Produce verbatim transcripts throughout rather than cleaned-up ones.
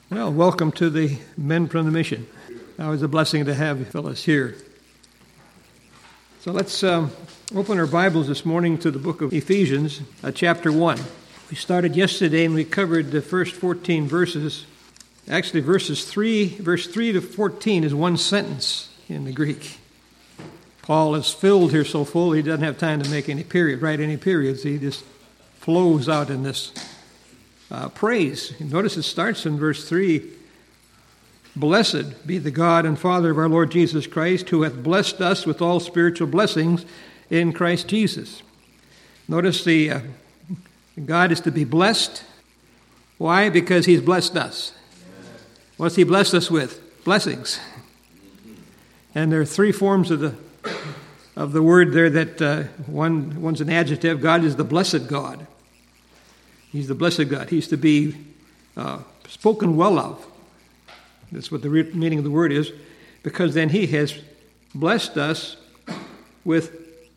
Well, welcome to the Men from the Mission. Always a blessing to have you fellas here. So let's um, open our Bibles this morning to the book of Ephesians, uh, chapter one. We started yesterday and we covered the first fourteen verses. Actually, verses three, verse three to fourteen is one sentence in the Greek. Paul is filled here so full he doesn't have time to make any period, write any periods. He just flows out in this uh, praise. Notice it starts in verse three. Blessed be the God and Father of our Lord Jesus Christ, who hath blessed us with all spiritual blessings in Christ Jesus. Notice the uh, God is to be blessed. Why? Because he's blessed us. What's he blessed us with? Blessings. And there are three forms of the of the word there that uh, one one's an adjective. God is the blessed God. He's the blessed God. He's to be uh, spoken well of. That's what the re- meaning of the word is, because then he has blessed us with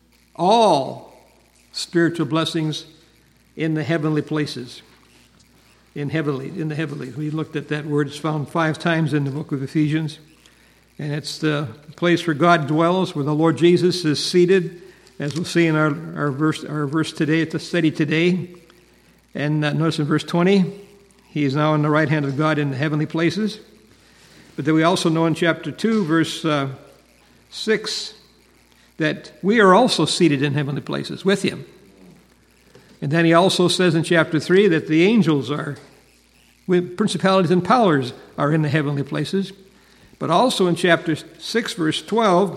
all spiritual blessings in the heavenly places. In heavenly, in the heavenly. We looked at that word. It's found five times in the book of Ephesians. And it's the place where God dwells, where the Lord Jesus is seated, as we'll see in our, our verse our verse today, at the study today. And uh, notice in verse twenty, he is now on the right hand of God in the heavenly places. But then we also know in chapter two, verse uh, six, that we are also seated in heavenly places with him. And then he also says in chapter three that the angels are, with principalities and powers are in the heavenly places. But also in chapter six, verse twelve,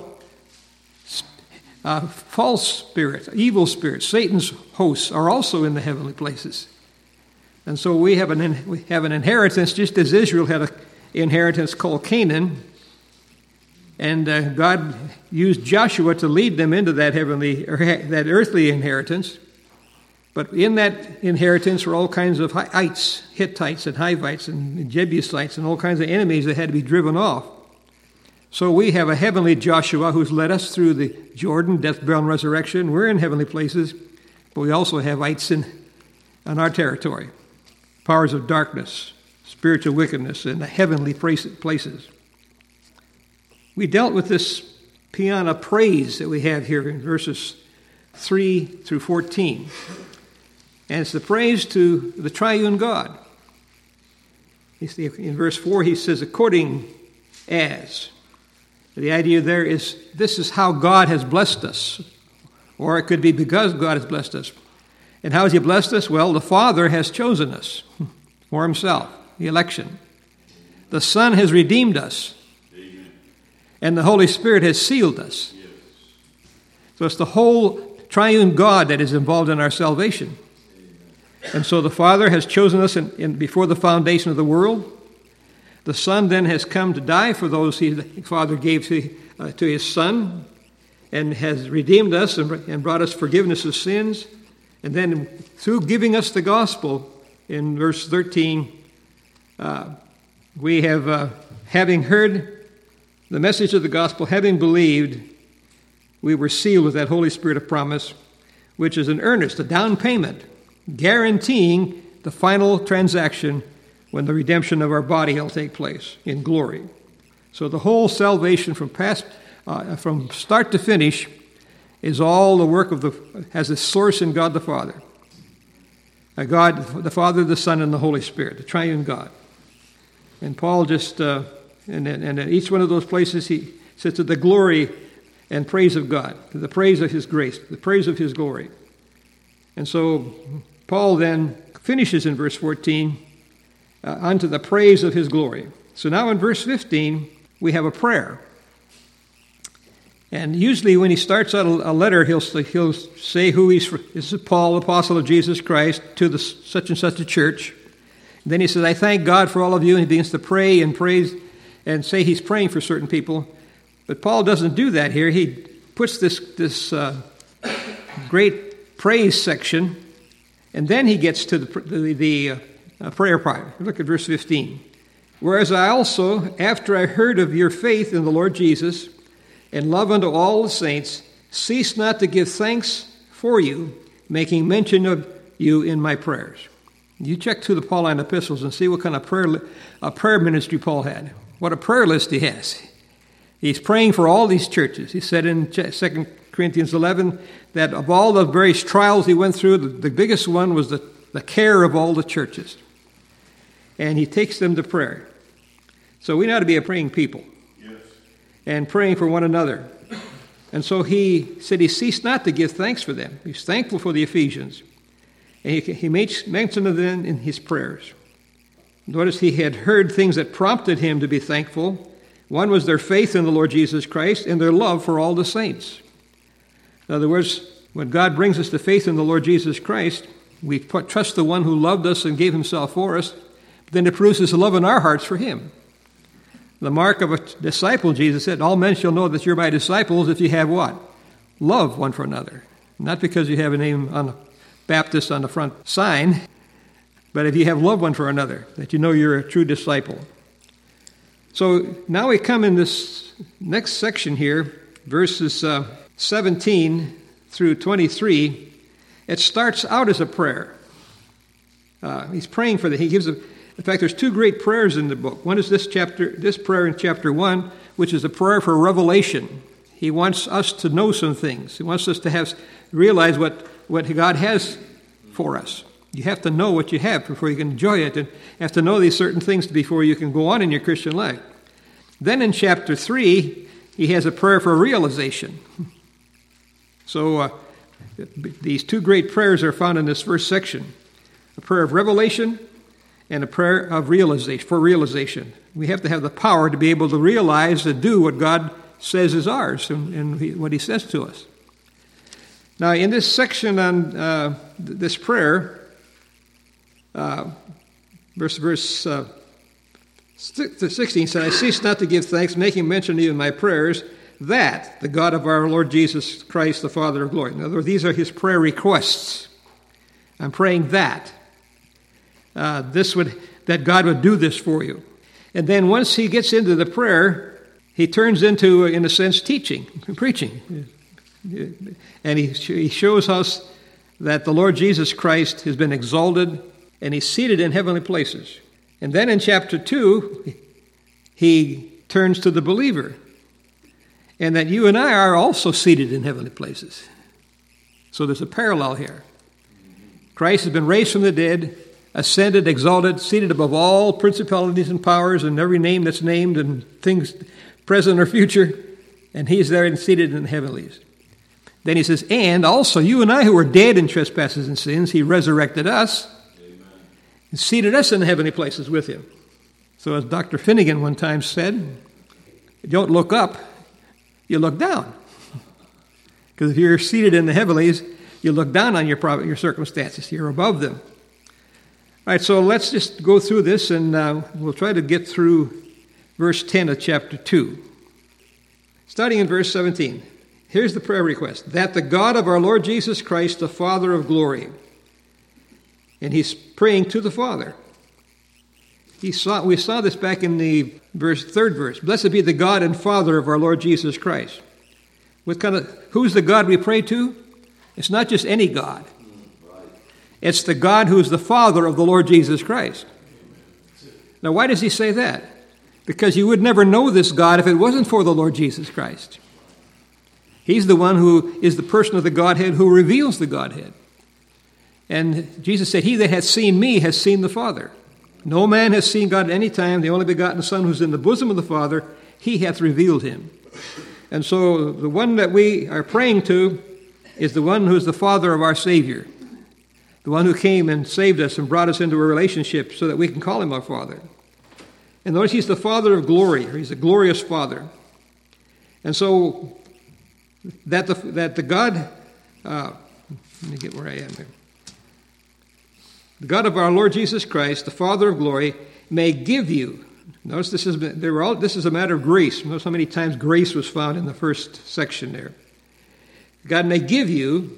uh, false spirits, evil spirits, Satan's hosts are also in the heavenly places. And so we have an we have an inheritance, just as Israel had an inheritance called Canaan. And uh, God used Joshua to lead them into that heavenly, or that earthly inheritance. But in that inheritance were all kinds of Hites, Hittites and Hivites and Jebusites and all kinds of enemies that had to be driven off. So we have a heavenly Joshua who's led us through the Jordan, death, burial, and resurrection. We're in heavenly places, but we also have ites in on our territory. Powers of darkness, spiritual wickedness in the heavenly places. We dealt with this paean of praise that we have here in verses three through fourteen. And it's the praise to the triune God. In verse four, he says, according as. The idea there is, this is how God has blessed us. Or it could be because God has blessed us. And how has he blessed us? Well, the Father has chosen us for himself, the election. The Son has redeemed us. Amen. And the Holy Spirit has sealed us. Yes. So it's the whole triune God that is involved in our salvation. And so the Father has chosen us in, in, before the foundation of the world. The Son then has come to die for those he, the Father gave to, uh, to his Son, and has redeemed us and, and brought us forgiveness of sins. And then through giving us the gospel, in verse thirteen, uh, we have, uh, having heard the message of the gospel, having believed, we were sealed with that Holy Spirit of promise, which is an earnest, a down payment, guaranteeing the final transaction when the redemption of our body will take place in glory. So the whole salvation from past, uh, from start to finish, is all the work of the, has its source in God the Father. Uh, God, the Father, the Son, and the Holy Spirit, the triune God. And Paul just, uh, and, and in each one of those places, he says to the glory and praise of God, to the praise of his grace, the praise of his glory. And so Paul then finishes in verse fourteen, uh, unto the praise of his glory. So now in verse fifteen, we have a prayer. And usually when he starts out a letter, he'll, he'll say who he's for. This is Paul, apostle of Jesus Christ, to the such and such a church. And then he says, I thank God for all of you. And he begins to pray and praise and say he's praying for certain people. But Paul doesn't do that here. He puts this, this uh, great praise section, and then he gets to the, the, the uh, prayer part. Look at verse fifteen. Whereas I also, after I heard of your faith in the Lord Jesus, and love unto all the saints, cease not to give thanks for you, making mention of you in my prayers. You check through the Pauline epistles and see what kind of prayer, a prayer ministry Paul had. What a prayer list he has. He's praying for all these churches. He said in Second Corinthians eleven that of all the various trials he went through, the, the biggest one was the, the care of all the churches. And he takes them to prayer. So we ought to be a praying people. Yes. And praying for one another. And so he said he ceased not to give thanks for them. He's thankful for the Ephesians. And he, he makes mention of them in his prayers. Notice he had heard things that prompted him to be thankful. One was their faith in the Lord Jesus Christ and their love for all the saints. In other words, when God brings us to faith in the Lord Jesus Christ, we put, trust the one who loved us and gave himself for us, but then it produces a love in our hearts for him. The mark of a disciple, Jesus said, all men shall know that you're my disciples if you have what? Love one for another. Not because you have a name on a Baptist on the front sign, but if you have love one for another, that you know you're a true disciple. So now we come in this next section here, verses uh, seventeen through twenty-three. It starts out as a prayer. Uh, he's praying for the, he gives a, in fact, there's two great prayers in the book. One is this chapter, this prayer in chapter one, which is a prayer for revelation. He wants us to know some things. He wants us to have realize what, what God has for us. You have to know what you have before you can enjoy it, and you have to know these certain things before you can go on in your Christian life. Then in chapter three, he has a prayer for realization. So uh, these two great prayers are found in this first section. A prayer of revelation and a prayer of realization, for realization. We have to have the power to be able to realize and do what God says is ours and, and what he says to us. Now, in this section on uh, this prayer, uh, verse, verse uh, sixteen said, I cease not to give thanks, making mention to you in my prayers, that the God of our Lord Jesus Christ, the Father of glory. In other words, these are his prayer requests. I'm praying that. Uh, this would that God would do this for you. And then once he gets into the prayer, he turns into, in a sense, teaching, preaching. And he, he shows us that the Lord Jesus Christ has been exalted and he's seated in heavenly places. And then in chapter two, he turns to the believer, and that you and I are also seated in heavenly places. So there's a parallel here. Christ has been raised from the dead, ascended, exalted, seated above all principalities and powers and every name that's named and things present or future, and he's there and seated in the heavenlies. Then he says, and also you and I who were dead in trespasses and sins, he resurrected us and seated us in the heavenly places with him. So as Doctor Finnegan one time said, you don't look up, you look down. Because if you're seated in the heavenlies, you look down on your your circumstances. You're above them. All right, so let's just go through this, and uh, we'll try to get through verse ten of chapter two. Starting in verse seventeen. Here's the prayer request. That the God of our Lord Jesus Christ, the Father of glory. And he's praying to the Father. He saw, we saw this back in the verse, third verse. Blessed be the God and Father of our Lord Jesus Christ. What kind of, who's the God we pray to? It's not just any God. It's the God who is the Father of the Lord Jesus Christ. Now, why does he say that? Because you would never know this God if it wasn't for the Lord Jesus Christ. He's the one who is the person of the Godhead who reveals the Godhead. And Jesus said, he that hath seen me has seen the Father. No man has seen God at any time. The only begotten Son who's in the bosom of the Father, he hath revealed him. And so the one that we are praying to is the one who is the Father of our Savior. The one who came and saved us and brought us into a relationship so that we can call him our Father. And notice he's the Father of glory, or he's a glorious Father. And so that the, that the God, uh, let me get where I am here. The God of our Lord Jesus Christ, the Father of glory, may give you. Notice this is they were all, this is a matter of grace. Notice how many times grace was found in the first section there. God may give you,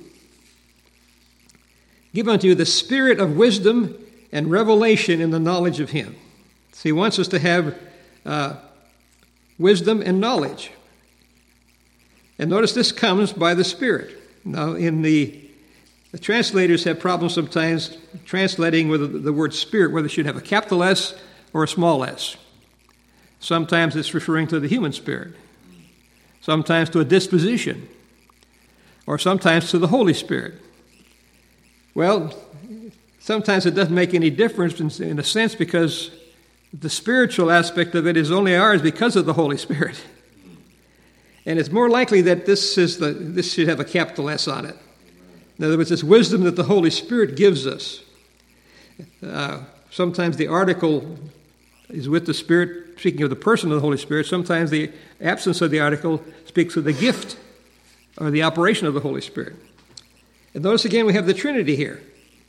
give unto you the spirit of wisdom and revelation in the knowledge of him. So he wants us to have uh, wisdom and knowledge. And notice this comes by the Spirit. Now in the The translators have problems sometimes translating whether the word spirit, whether it should have a capital S or a small s. Sometimes it's referring to the human spirit, sometimes to a disposition, or sometimes to the Holy Spirit. Well, sometimes it doesn't make any difference in, in a sense, because the spiritual aspect of it is only ours because of the Holy Spirit. And it's more likely that this is the this should have a capital S on it. In other words, it's wisdom that the Holy Spirit gives us. Uh, sometimes the article is with the Spirit, speaking of the person of the Holy Spirit. Sometimes the absence of the article speaks of the gift or the operation of the Holy Spirit. And notice again we have the Trinity here.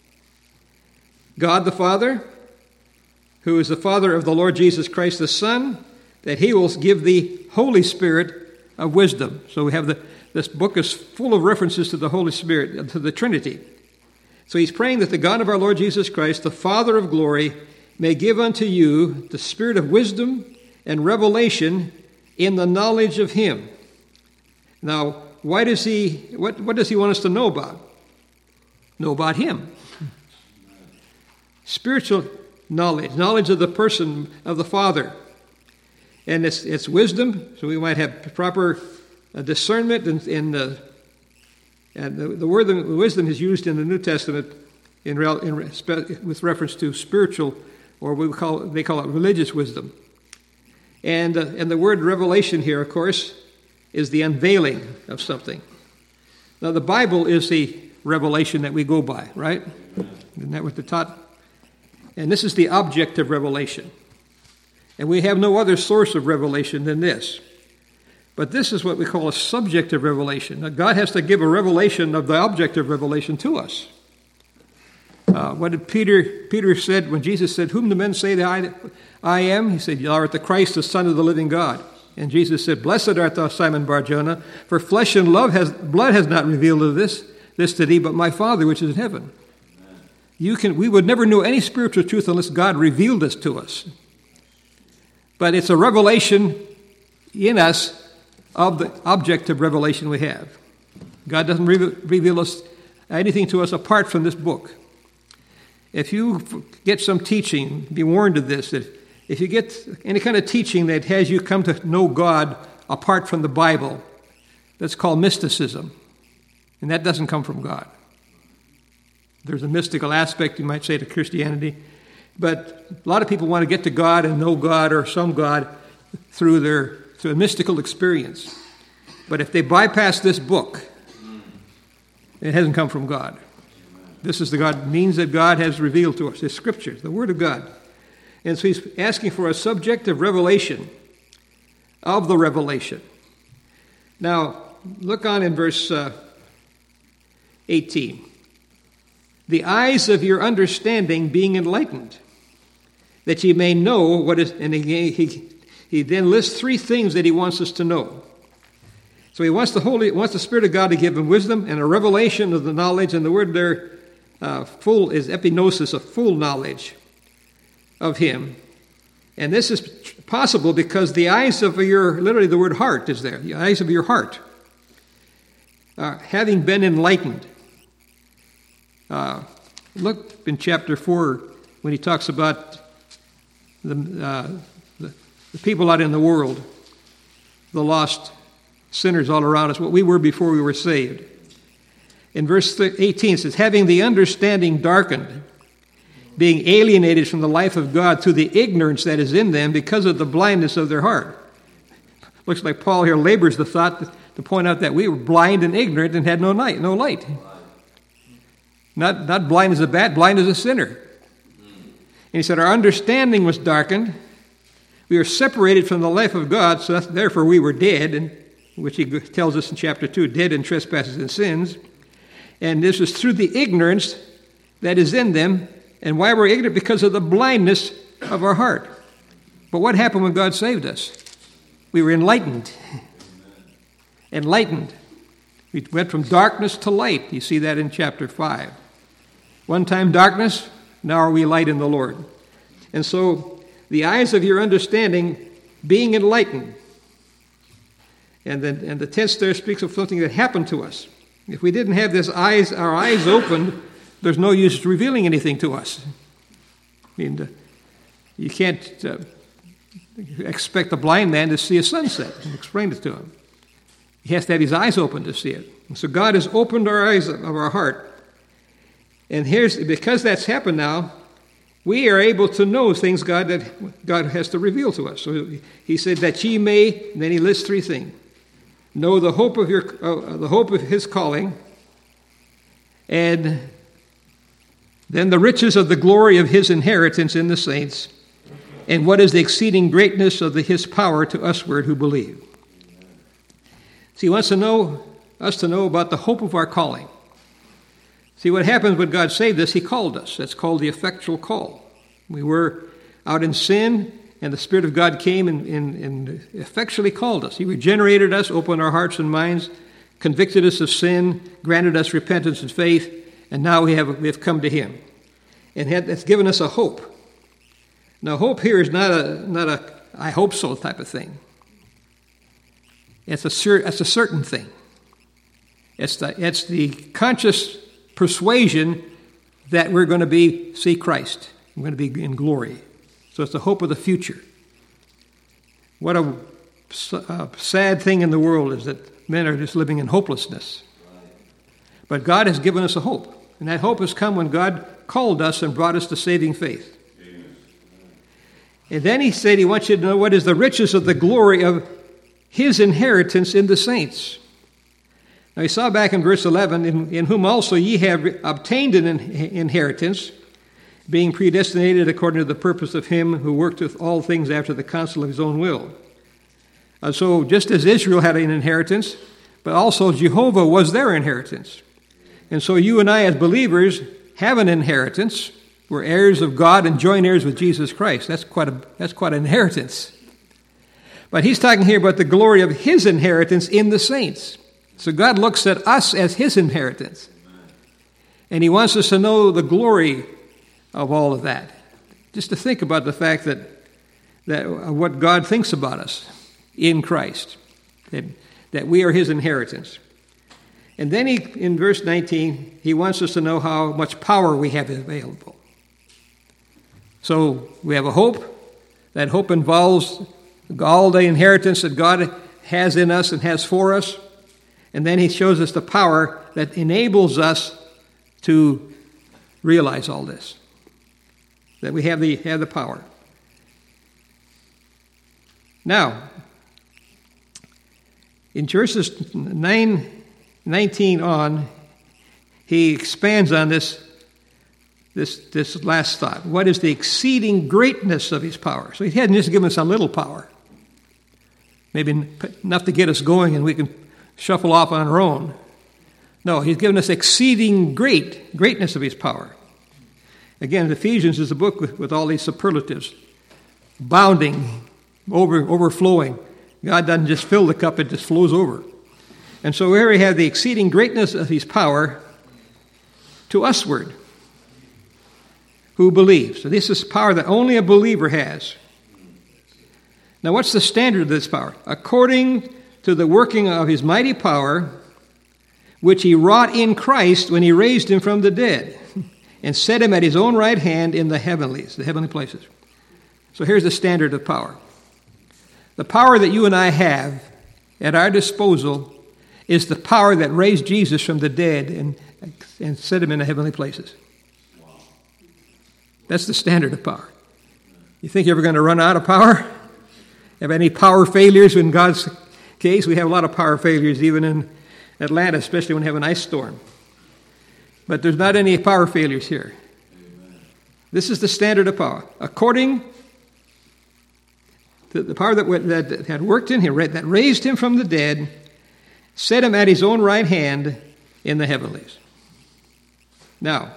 God the Father, who is the Father of the Lord Jesus Christ the Son, that he will give the Holy Spirit of wisdom. So we have the this book is full of references to the Holy Spirit, to the Trinity. So he's praying that the God of our Lord Jesus Christ, the Father of glory, may give unto you the spirit of wisdom and revelation in the knowledge of him. Now, why does he, what, what does he want us to know about? Know about him. Spiritual knowledge, knowledge of the person of the Father. And it's, it's wisdom, so we might have proper uh, discernment, and, and, uh, and the, the word the wisdom is used in the New Testament in, in with reference to spiritual, or we call they call it religious wisdom. And uh, and the word revelation here, of course, is the unveiling of something. Now, the Bible is the revelation that we go by, right? Isn't that what they're taught? And this is the object of revelation. And we have no other source of revelation than this. But this is what we call a subject of revelation. Now, God has to give a revelation of the object of revelation to us. Uh, what did Peter, Peter said when Jesus said, "Whom do men say that I, I am?" He said, "Thou art the Christ, the Son of the living God." And Jesus said, "Blessed art thou, Simon Bar-Jonah, for flesh and love has, blood has not revealed this, this to thee, but my Father which is in heaven." You can, we would never know any spiritual truth unless God revealed this to us. But it's a revelation in us of the object of revelation we have. God doesn't re- reveal us anything to us apart from this book. If you get some teaching, be warned of this, that if you get any kind of teaching that has you come to know God apart from the Bible, that's called mysticism. And that doesn't come from God. There's a mystical aspect, you might say, to Christianity. But a lot of people want to get to God and know God or some God through their through a mystical experience. But if they bypass this book, it hasn't come from God. This is the God means that God has revealed to us, His Scriptures, the Word of God. And so He's asking for a subjective revelation of the revelation. Now, look on in verse uh, eighteen. The eyes of your understanding being enlightened, that ye may know what is, and he, he, he then lists three things that he wants us to know. So he wants the Holy, wants the Spirit of God to give him wisdom and a revelation of the knowledge, and the word there, uh, full, is epignosis, a full knowledge of him. And this is possible because the eyes of your, literally the word heart is there, the eyes of your heart, uh, having been enlightened. Uh, look in chapter four when he talks about the, uh, the, the people out in the world, the lost sinners all around us, what we were before we were saved. In verse eighteen it says, having the understanding darkened, being alienated from the life of God through the ignorance that is in them because of the blindness of their heart. Looks like Paul here labors the thought to point out that we were blind and ignorant and had no light, no light. Not, not blind as a bat, blind as a sinner. And he said, our understanding was darkened. We were separated from the life of God, so therefore we were dead, and which he tells us in chapter two, dead in trespasses and sins. And this was through the ignorance that is in them. And why we're ignorant? Because of the blindness of our heart. But what happened when God saved us? We were enlightened. Enlightened. We went from darkness to light. You see that in chapter five. One time darkness, now are we light in the Lord. And so the eyes of your understanding being enlightened. And then and the tense there speaks of something that happened to us. If we didn't have this eyes, our eyes opened, there's no use revealing anything to us. I mean, uh, you can't uh, expect a blind man to see a sunset and explain it to him. He has to have his eyes open to see it. And so God has opened our eyes of our heart. And here's, because that's happened now, we are able to know things God that God has to reveal to us. So he said that ye may, and then he lists three things. Know the hope of your, uh, the hope of his calling, and then the riches of the glory of his inheritance in the saints, and what is the exceeding greatness of the, his power to usward who believe. See, he wants to know us to know about the hope of our calling. See, what happens when God saved us, he called us. That's called the effectual call. We were out in sin, and the Spirit of God came and, and, and effectually called us. He regenerated us, opened our hearts and minds, convicted us of sin, granted us repentance and faith, and now we have, we have come to him. And that's given us a hope. Now, hope here is not a, not a I hope so type of thing. It's a, cer- it's a certain thing. It's the, it's the conscious persuasion that we're going to be see Christ. We're going to be in glory. So it's the hope of the future. What a, a sad thing in the world is that men are just living in hopelessness. But God has given us a hope. And that hope has come when God called us and brought us to saving faith. And then he said he wants you to know what is the riches of the glory of his inheritance in the saints. Now he saw back in verse eleven, in, in whom also ye have obtained an inheritance, being predestinated according to the purpose of him who worked with all things after the counsel of his own will. And so just as Israel had an inheritance, but also Jehovah was their inheritance. And so you and I as believers have an inheritance. We're heirs of God and joint heirs with Jesus Christ. That's quite a that's quite an inheritance. But he's talking here about the glory of his inheritance in the saints. So God looks at us as his inheritance. And he wants us to know the glory of all of that. Just to think about the fact that, that uh, what God thinks about us in Christ. That, that we are his inheritance. And then he, in verse nineteen, he wants us to know how much power we have available. So we have a hope. That hope involves all the inheritance that God has in us and has for us. And then he shows us the power that enables us to realize all this. That we have the, have the power. Now, in verses nine, nineteen on, he expands on this, this, this last thought. What is the exceeding greatness of his power? So he hadn't just given us a little power. Maybe enough to get us going and we can shuffle off on our own. No, he's given us exceeding great, greatness of his power. Again, Ephesians is a book with, with all these superlatives. Bounding, over, overflowing. God doesn't just fill the cup, it just flows over. And so here we have the exceeding greatness of his power to usward, who believes. So this is power that only a believer has. Now what's the standard of this power? According to the working of his mighty power, which he wrought in Christ when he raised him from the dead, and set him at his own right hand in the heavenlies, the heavenly places. So here's the standard of power. The power that you and I have at our disposal is the power that raised Jesus from the dead and, and set him in the heavenly places. That's the standard of power. You think you're ever going to run out of power? Have any power failures in God's case? We have a lot of power failures even in Atlanta, especially when we have an ice storm. But there's not any power failures here. Amen. This is the standard of power. According to the power that, that had worked in him, that raised him from the dead, set him at his own right hand in the heavenlies. Now,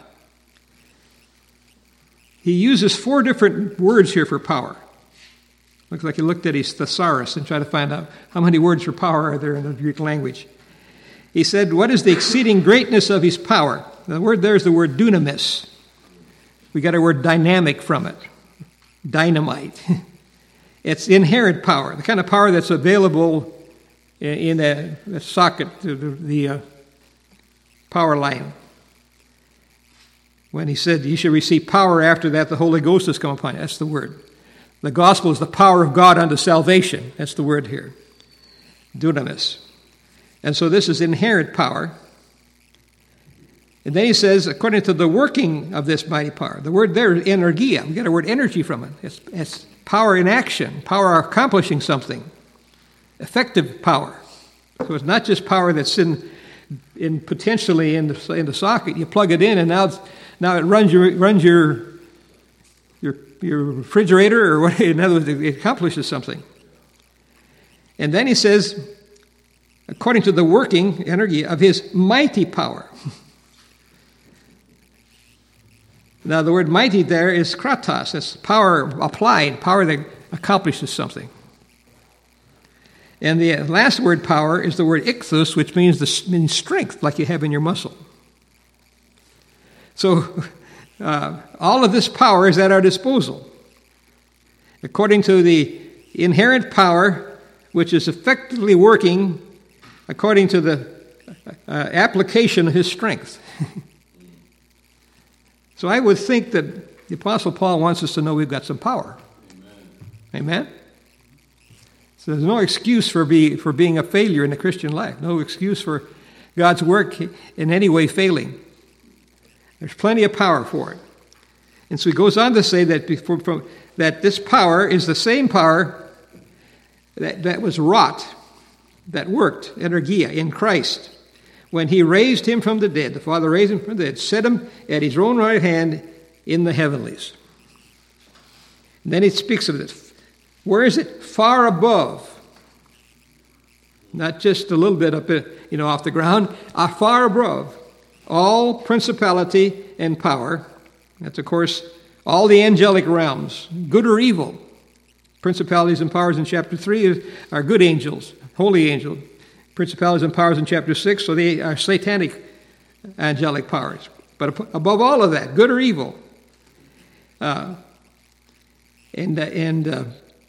he uses four different words here for power. Looks like he looked at his thesaurus and tried to find out how many words for power are there in the Greek language. He said, what is the exceeding greatness of his power? The word there is the word dunamis. We got our word dynamic from it. Dynamite. It's inherent power, the kind of power that's available in a, a socket, the, the uh, power line. When he said, you shall receive power after that the Holy Ghost has come upon you. That's the word. The gospel is the power of God unto salvation. That's the word here. Dunamis. And so this is inherent power. And then he says, according to the working of this mighty power. The word there is energia. We get our word energy from it. It's, it's power in action, power accomplishing something. Effective power. So it's not just power that's in, in potentially in the, in the socket. You plug it in, and now it's, now it runs your runs your your your refrigerator, or what? In other words, it accomplishes something. And then he says, according to the working energy of his mighty power. Now, the word mighty there is kratos. That's power applied, power that accomplishes something. And the last word, power, is the word ichthus, which means the means strength, like you have in your muscle. So, uh, all of this power is at our disposal. According to the inherent power, which is effectively working according to the uh, application of his strength. So I would think that the Apostle Paul wants us to know we've got some power. Amen? Amen? So there's no excuse for, be, for being a failure in the Christian life. No excuse for God's work in any way failing. There's plenty of power for it. And so he goes on to say that, before, from, that this power is the same power that, that was wrought, that worked, energia, in Christ. When he raised him from the dead, the Father raised him from the dead, set him at his own right hand in the heavenlies. And then he speaks of this. Where is it? Far above. Not just a little bit up, you know, off the ground. Uh, far above all principality and power. That's, of course, all the angelic realms, good or evil. Principalities and powers in chapter three are good angels, holy angels. Principalities and powers in chapter six, so they are satanic angelic powers. But above all of that, good or evil, uh, and uh, and uh,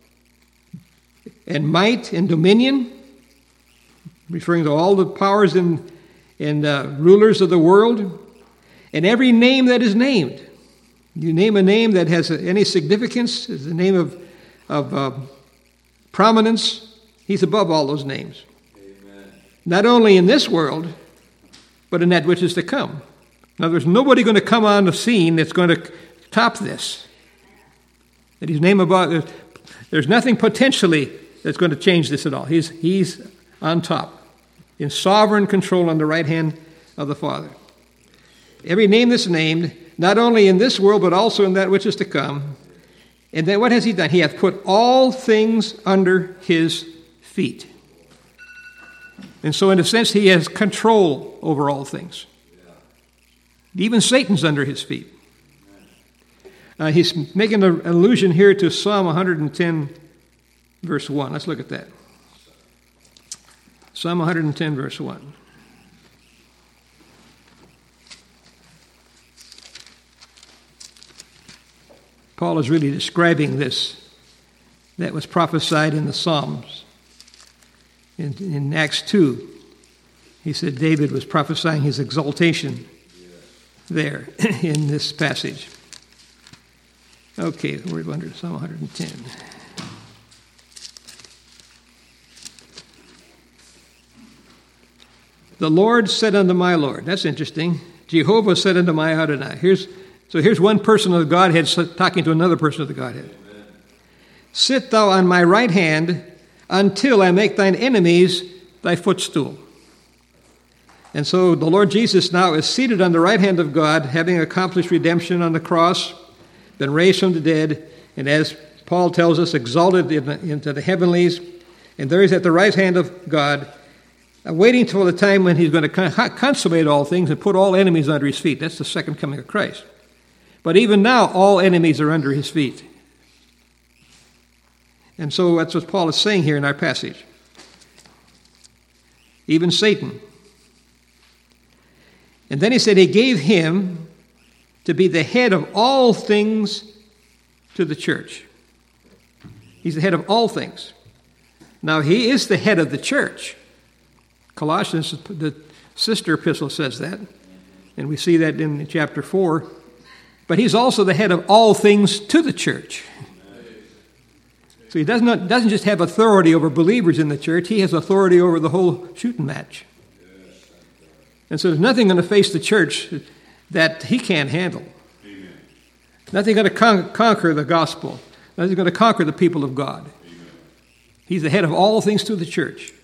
and might and dominion, referring to all the powers and and uh, rulers of the world, and every name that is named. You name a name that has any significance, is the name of of uh, prominence. He's above all those names. Not only in this world, but in that which is to come. Now, there's nobody going to come on the scene that's going to top this. That his name above, there's nothing potentially that's going to change this at all. He's, he's on top, in sovereign control on the right hand of the Father. Every name that's named, not only in this world, but also in that which is to come. And then what has he done? He hath put all things under his feet. And so, in a sense, he has control over all things. Even Satan's under his feet. Uh, he's making an allusion here to Psalm one hundred ten, verse one. Let's look at that. Psalm one hundred ten, verse one. Paul is really describing this that was prophesied in the Psalms. In, in Acts two, he said David was prophesying his exaltation there in this passage. Okay, we're going to Psalm one hundred ten. The Lord said unto my Lord. That's interesting. Jehovah said unto my Adonai. Here's, so here's one person of the Godhead talking to another person of the Godhead. Amen. Sit thou on my right hand until I make thine enemies thy footstool. And so the Lord Jesus now is seated on the right hand of God, having accomplished redemption on the cross, been raised from the dead, and as Paul tells us, exalted in the, into the heavenlies, and there he's at the right hand of God, waiting till the time when he's going to consummate all things and put all enemies under his feet. That's the second coming of Christ. But even now, all enemies are under his feet. And so that's what Paul is saying here in our passage. Even Satan. And then he said he gave him to be the head of all things to the church. He's the head of all things. Now, he is the head of the church. Colossians, the, sister epistle says that, and we see that in chapter four. But he's also the head of all things to the church. So he does not, doesn't just have authority over believers in the church, he has authority over the whole shooting match. And so there's nothing going to face the church that he can't handle. Amen. Nothing going to con- conquer the gospel. Nothing going to conquer the people of God. Amen. He's the head of all things to the church.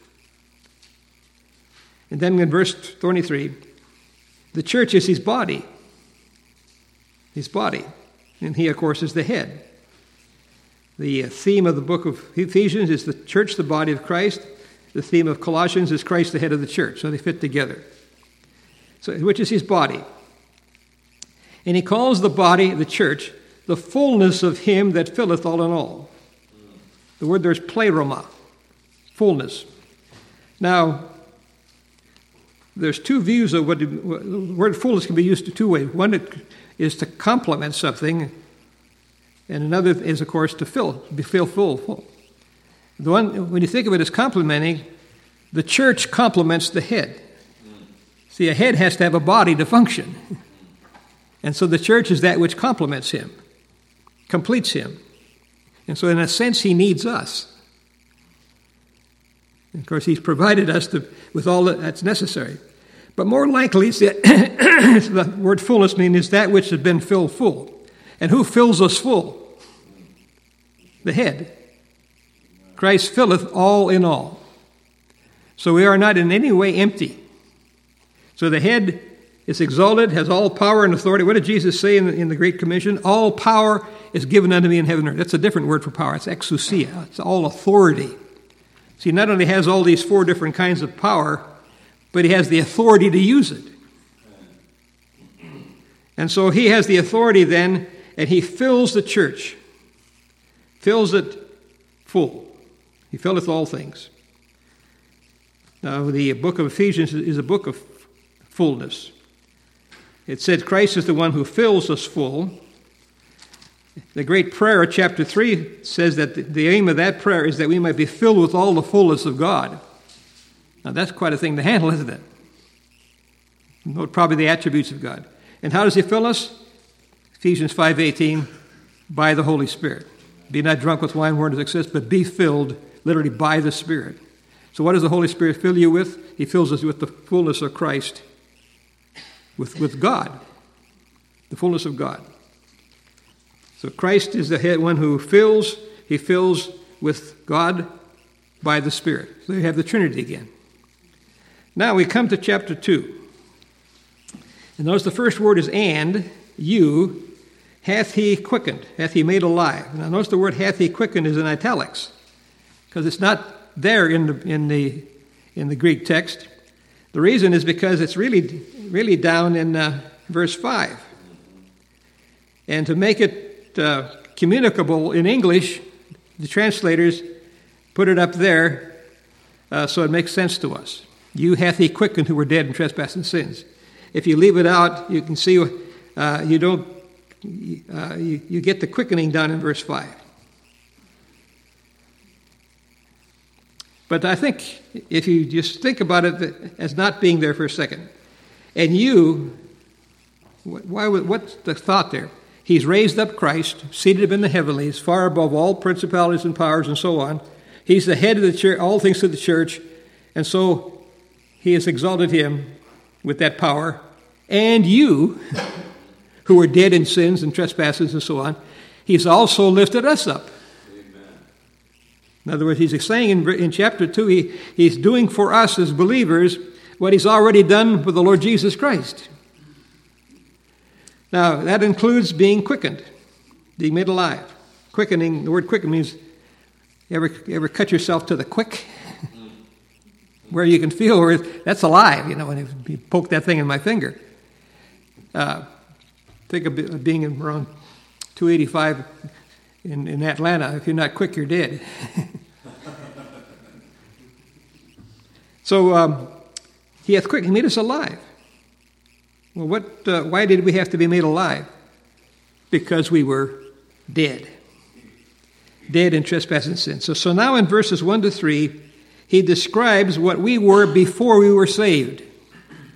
And then in verse twenty-three, the church is his body. His body. And he, of course, is the head. The theme of the book of Ephesians is the church, the body of Christ. The theme of Colossians is Christ, the head of the church. So they fit together. So, which is his body. And he calls the body, the church, the fullness of him that filleth all in all. The word there is pleroma, fullness. Now, there's two views of what the word fullness can be used two ways. One is to complement something, and another is, of course, to fill, be fill full, full. The one, when you think of it as complementing, the church complements the head. See, a head has to have a body to function. And so the church is that which complements him, completes him. And so in a sense, he needs us. And of course, he's provided us to, with all that's necessary. But more likely, it's the, the word fullness means is that which has been filled full. And who fills us full? The head. Christ filleth all in all. So we are not in any way empty. So the head is exalted, has all power and authority. What did Jesus say in the, in the Great Commission? All power is given unto me in heaven and earth. That's a different word for power. It's exousia. It's all authority. See, not only has all these four different kinds of power, but he has the authority to use it. And so he has the authority then, and he fills the church, fills it full. He filleth all things. Now, the book of Ephesians is a book of fullness. It said Christ is the one who fills us full. The great prayer, chapter three, says that the aim of that prayer is that we might be filled with all the fullness of God. Now, that's quite a thing to handle, isn't it? Note probably the attributes of God. And how does he fill us? Ephesians five eighteen, by the Holy Spirit. Be not drunk with wine wherein it exists, but be filled literally by the Spirit. So what does the Holy Spirit fill you with? He fills us with the fullness of Christ, with, with God, the fullness of God. So Christ is the head, one who fills. He fills with God by the Spirit. So you have the Trinity again. Now we come to chapter two. And notice the first word is and, you, hath he quickened, hath he made alive. Now notice the word hath he quickened is in italics, because it's not there in the in the in the Greek text. The reason is because it's really really down in uh, verse five. And to make it uh, communicable in English, the translators put it up there uh, so it makes sense to us. You hath he quickened who were dead in trespass and sins. If you leave it out, you can see uh, you don't uh, you, you get the quickening down in verse five. But I think if you just think about it as not being there for a second, and you, why? What's the thought there? He's raised up Christ, seated him in the heavenlies, far above all principalities and powers and so on. He's the head of the church, all things to the church, and so he has exalted him with that power. And you, who were dead in sins and trespasses and so on, he's also lifted us up. In other words, he's saying in, in chapter two, he, he's doing for us as believers what he's already done for the Lord Jesus Christ. Now, that includes being quickened, being made alive. Quickening, the word quicken means, you ever, you ever cut yourself to the quick? Where you can feel where that's alive, you know, when you poke that thing in my finger. Uh, think of being around two eighty-five in, in Atlanta. If you're not quick, you're dead. So um, he hath quickened, he made us alive. Well, what? Uh, why did we have to be made alive? Because we were dead. Dead in trespass and sin. So, so now in verses one to three, he describes what we were before we were saved.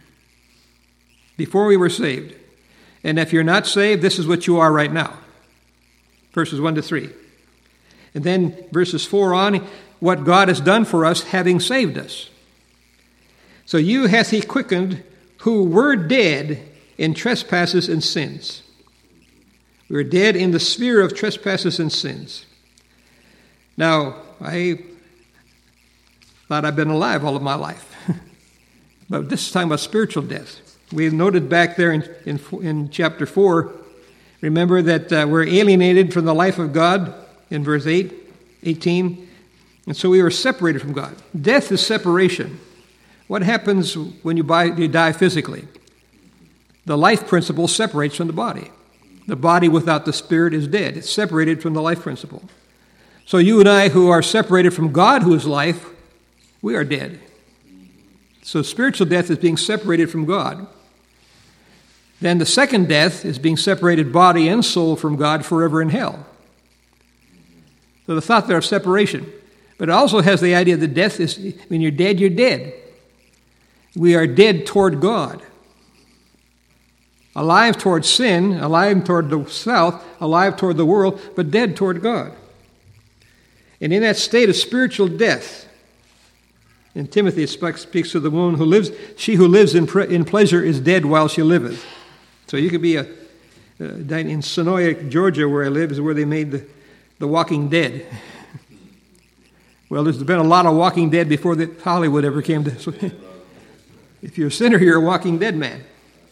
before we were saved. And if you're not saved, this is what you are right now. Verses one to three. And then verses four on, what God has done for us, having saved us. So you hath he quickened who were dead in trespasses and sins. We were dead in the sphere of trespasses and sins. Now, I thought I'd been alive all of my life. But this is talking about spiritual death. We noted back there in, in, in chapter four, remember that uh, we're alienated from the life of God in verse eight, eighteen. And so we were separated from God. Death is separation. What happens when you, buy, you die physically? The life principle separates from the body. The body without the spirit is dead. It's separated from the life principle. So you and I who are separated from God who is life, we are dead. So spiritual death is being separated from God. Then the second death is being separated body and soul from God forever in hell. So the thought there of separation. But it also has the idea that death is, when you're dead, you're dead. We are dead toward God. Alive toward sin, alive toward the self, alive toward the world, but dead toward God. And in that state of spiritual death, and Timothy speaks of the woman who lives, she who lives in, pre, in pleasure is dead while she liveth. So you could be a, uh, in Sonoya, Georgia, where I live, is where they made the, the Walking Dead. Well, there's been a lot of Walking Dead before that Hollywood ever came to. So if you're a sinner, you're a Walking Dead man.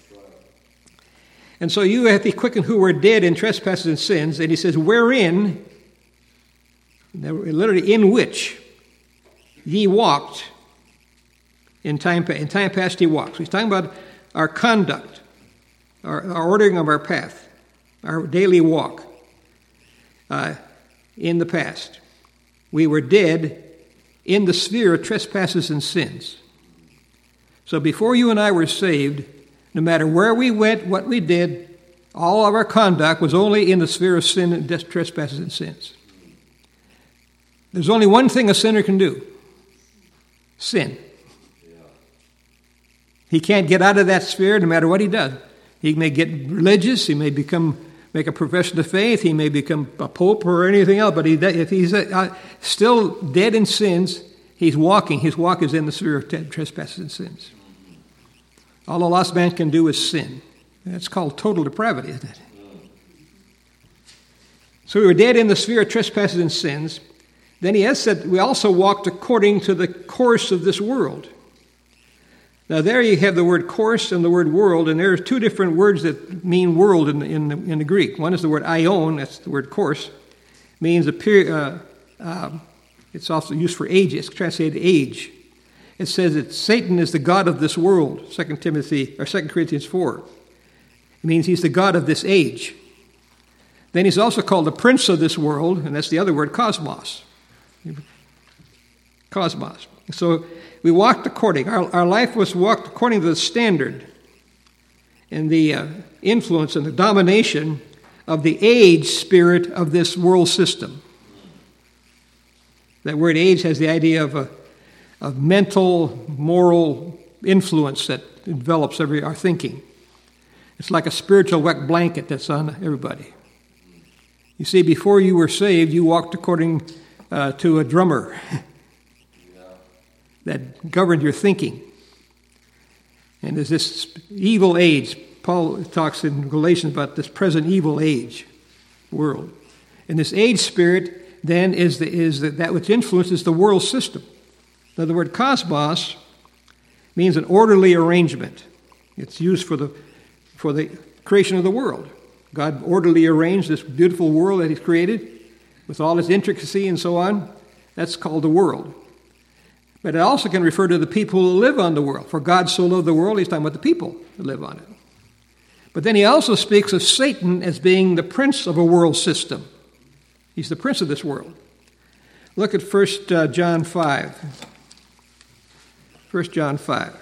And so you have the quickened who were dead in trespasses and sins, and he says, wherein, literally in which, ye walked in time, in time past he walked. So he's talking about our conduct, our, our ordering of our path, our daily walk uh, in the past. We were dead in the sphere of trespasses and sins. So before you and I were saved, no matter where we went, what we did, all of our conduct was only in the sphere of sin and trespasses and sins. There's only one thing a sinner can do. Sin. He can't get out of that sphere no matter what he does. He may get religious, he may become make a profession of faith, he may become a pope or anything else, but he, if he's uh, still dead in sins, he's walking. His walk is in the sphere of trespasses and sins. All a lost man can do is sin. That's called total depravity, isn't it? So we were dead in the sphere of trespasses and sins. Then he has said, we also walked according to the course of this world. Now there you have the word course and the word world, and there are two different words that mean world in the, in the, in the Greek. One is the word aion, that's the word course, means a period, uh, uh, it's also used for age, it's translated age. It says that Satan is the god of this world, Second Timothy or Second Corinthians four. It means he's the god of this age. Then he's also called the prince of this world, and that's the other word, cosmos. Cosmos. So we walked according, our, our life was walked according to the standard and the uh, influence and the domination of the age spirit of this world system. That word age has the idea of a of mental, moral influence that envelops every our thinking. It's like a spiritual wet blanket that's on everybody. You see, before you were saved, you walked according uh, to a drummer that governed your thinking. And there's this evil age. Paul talks in Galatians about this present evil age world. And this age spirit then is, the, is the, that which influences the world system. Now, the word cosmos means an orderly arrangement. It's used for the, for the creation of the world. God orderly arranged this beautiful world that he's created with all its intricacy and so on. That's called the world. But it also can refer to the people who live on the world. For God so loved the world, he's talking about the people who live on it. But then he also speaks of Satan as being the prince of a world system. He's the prince of this world. Look at First John five. First John five.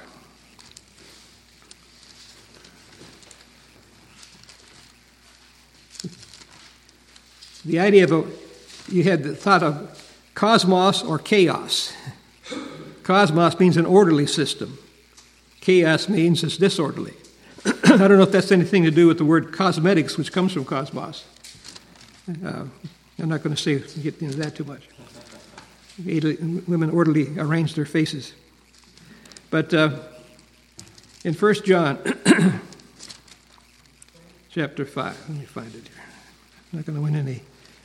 The idea of a, you had the thought of cosmos or chaos. Cosmos means an orderly system. Chaos means it's disorderly. I don't know if that's anything to do with the word cosmetics, which comes from cosmos. Uh, I'm not going to say get into that too much. Women orderly arrange their faces. But uh, in First John, chapter five, let me find it here. I'm not going to win any.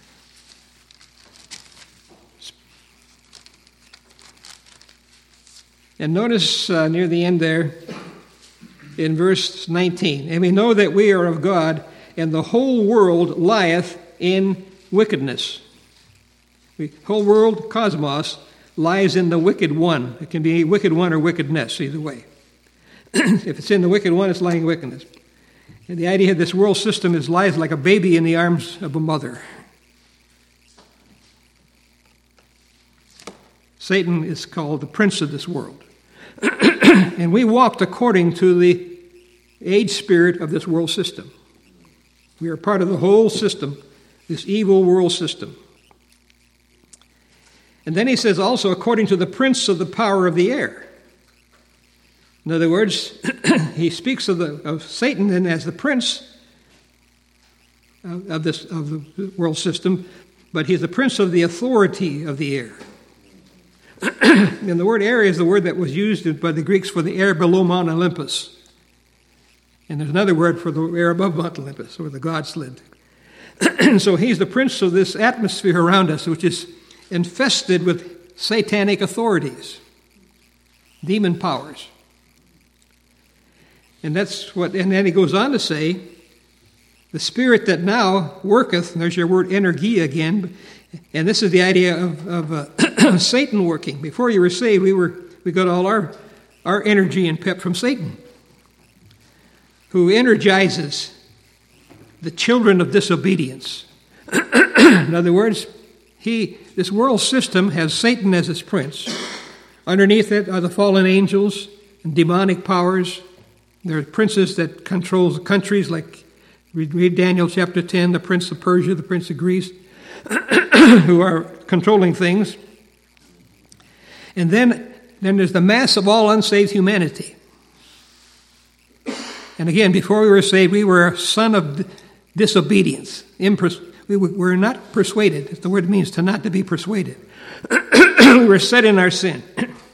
And notice uh, near the end there, in verse nineteen, and we know that we are of God, and the whole world lieth in wickedness. The whole world, cosmos, lies in the wicked one. It can be wicked one or wickedness, either way. If it's in the wicked one, it's lying in wickedness. And the idea of this world system is lies like a baby in the arms of a mother. Satan is called the prince of this world. And we walked according to the age spirit of this world system. We are part of the whole system, this evil world system. And then he says also, according to the prince of the power of the air. In other words, he speaks of, the, of Satan and as the prince of, of, this, of the world system, but he's the prince of the authority of the air. And the word air is the word that was used by the Greeks for the air below Mount Olympus. And there's another word for the air above Mount Olympus, where the gods lived. So he's the prince of this atmosphere around us, which is infested with satanic authorities, demon powers. And that's what, and then he goes on to say, the spirit that now worketh, and there's your word energia again, and this is the idea of, of uh, Satan working. Before you were saved, we were we got all our, our energy and pep from Satan, who energizes the children of disobedience. In other words, he this world system has Satan as its prince. Underneath it are the fallen angels and demonic powers. There are princes that control countries, like read Daniel chapter ten, the prince of Persia, the prince of Greece, who are controlling things. And then, then there's the mass of all unsaved humanity. And again, before we were saved, we were a son of disobedience. Impers- we were not persuaded. That's the word it means, to not to be persuaded. We were set in our sin.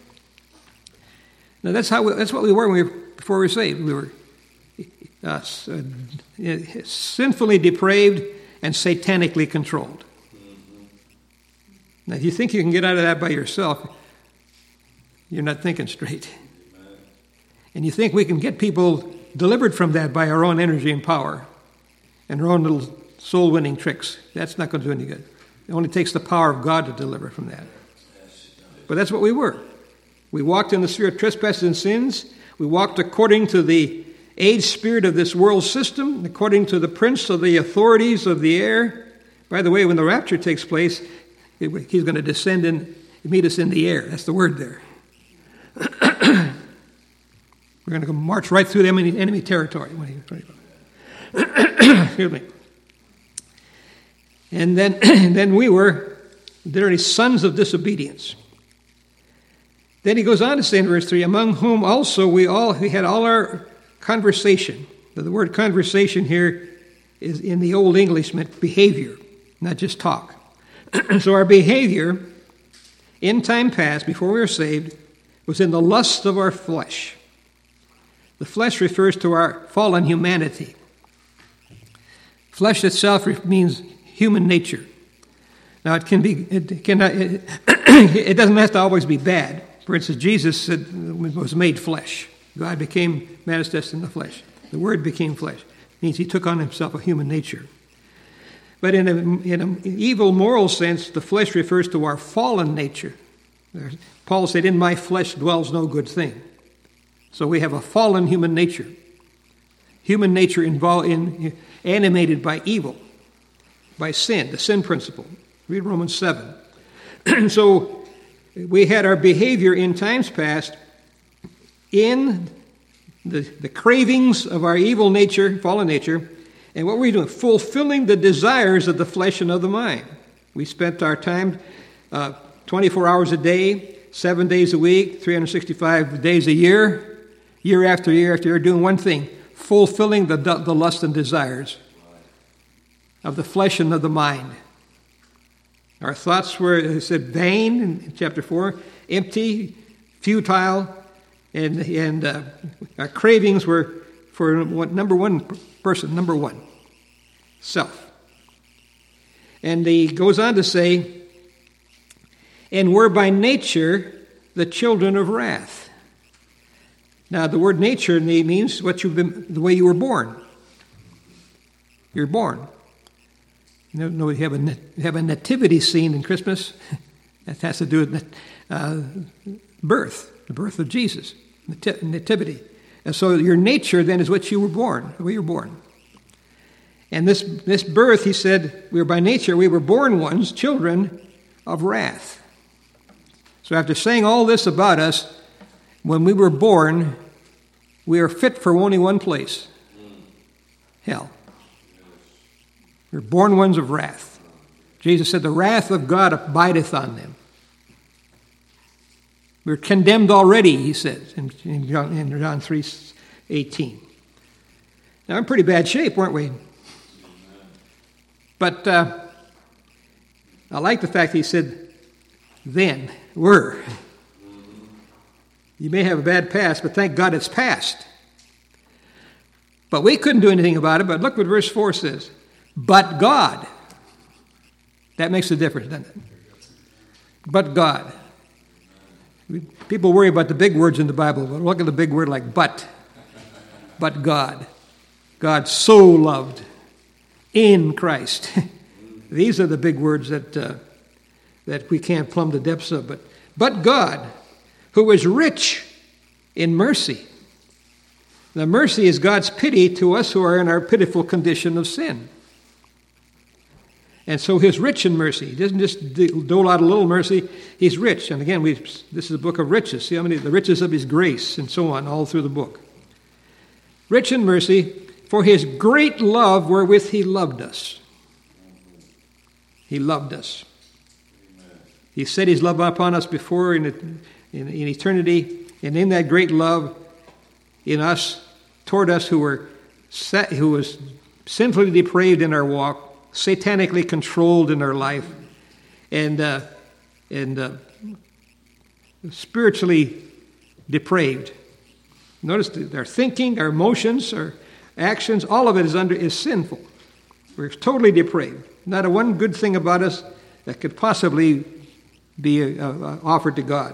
Now that's how we, that's what we were, when we were before we were saved. We were uh, sinfully depraved and satanically controlled. Now, if you think you can get out of that by yourself, you're not thinking straight. And you think we can get people delivered from that by our own energy and power and our own little soul-winning tricks. That's not going to do any good. It only takes the power of God to deliver from that. But that's what we were. We walked in the sphere of trespasses and sins. We walked according to the age spirit of this world system, according to the prince of the authorities of the air. By the way, when the rapture takes place, he's going to descend and meet us in the air. That's the word there. We're going to go march right through the enemy, enemy territory. Excuse me. And then, and then we were literally sons of disobedience. Then he goes on to say in verse three, among whom also we all we had all our conversation. Now, the word conversation here is in the Old English meant behavior, not just talk. So our behavior in time past, before we were saved, was in the lust of our flesh. The flesh refers to our fallen humanity. Flesh itself means human nature. Now, it can be, it cannot, it, it doesn't have to always be bad. For instance, Jesus said, was made flesh. God became manifest in the flesh. The Word became flesh. It means he took on himself a human nature. But in, a, in an evil moral sense, the flesh refers to our fallen nature. Paul said, in my flesh dwells no good thing. So we have a fallen human nature. Human nature involved in, animated by evil, by sin, the sin principle. Read Romans seven. So we had our behavior in times past in the, the cravings of our evil nature, fallen nature, and what were we doing? Fulfilling the desires of the flesh and of the mind. We spent our time uh, twenty-four hours a day, seven days a week, three hundred sixty-five days a year, year after year after year, doing one thing, fulfilling the, the lust and desires of the flesh and of the mind. Our thoughts were, it said, vain in chapter four, empty, futile, and, and uh, our cravings were for what, number one person, number one, self. And he goes on to say, and we're by nature the children of wrath. Now, the word nature means what you've been, the way you were born. You're born. You know, we have a, have a nativity scene in Christmas. That has to do with uh, birth, the birth of Jesus, nativity. And so your nature then is what you were born, the way you were born. And this, this birth, he said, we were by nature, we were born ones, children of wrath. So after saying all this about us, when we were born, we are fit for only one place, hell. We're born ones of wrath. Jesus said, the wrath of God abideth on them. We're condemned already, he says, in, in John, in John three eighteen. Now, we're in pretty bad shape, weren't we? But uh, I like the fact that he said, then, were. You may have a bad past, but thank God it's past. But we couldn't do anything about it, but look what verse four says. But God. That makes a difference, doesn't it? But God. People worry about the big words in the Bible, but look at the big word like but. But God. God so loved in Christ. These are the big words that uh, that we can't plumb the depths of. But, but God, who is rich in mercy. The mercy is God's pity to us who are in our pitiful condition of sin. And so he's rich in mercy. He doesn't just dole out a little mercy. He's rich. And again, we this is a book of riches. See how many, the riches of his grace and so on, all through the book. Rich in mercy, for his great love wherewith he loved us. He loved us. He set his love upon us before in, in, in eternity. And in that great love in us, toward us who were set, who was sinfully depraved in our walk, satanically controlled in our life, and uh, and uh, spiritually depraved. Notice that our thinking, our emotions, our actions, all of it is under is sinful. We're totally depraved. Not a one good thing about us that could possibly be uh, offered to God.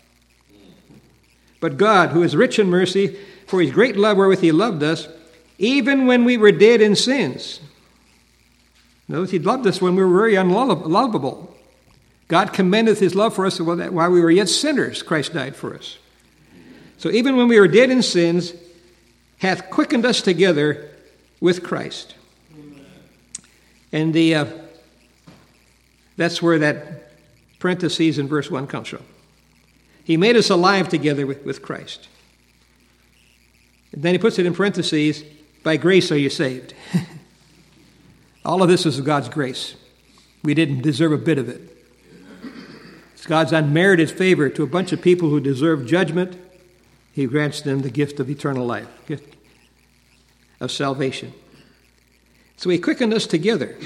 But God, who is rich in mercy, for his great love wherewith he loved us, even when we were dead in sins. Notice he loved us when we were very unlovable. God commendeth his love for us while we were yet sinners, Christ died for us. So even when we were dead in sins, hath quickened us together with Christ. Amen. And the uh, that's where that parentheses in verse one comes from. He made us alive together with, with Christ. And then he puts it in parentheses, by grace are you saved. All of this is of God's grace. We didn't deserve a bit of it. It's God's unmerited favor to a bunch of people who deserve judgment. He grants them the gift of eternal life, gift of salvation. So he quickened us together.